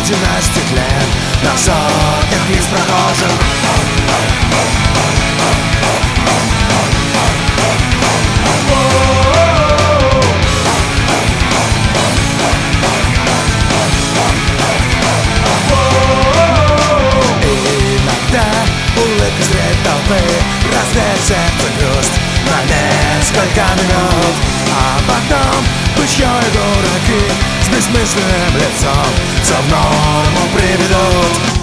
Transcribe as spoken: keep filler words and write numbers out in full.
люди на стекле, на сотнях лиц прохожих. Улыбка средь толпы, разбить сердце грусть на несколько минут, а потом пущёй дураки с бессмысленным лицом все в норму приведут.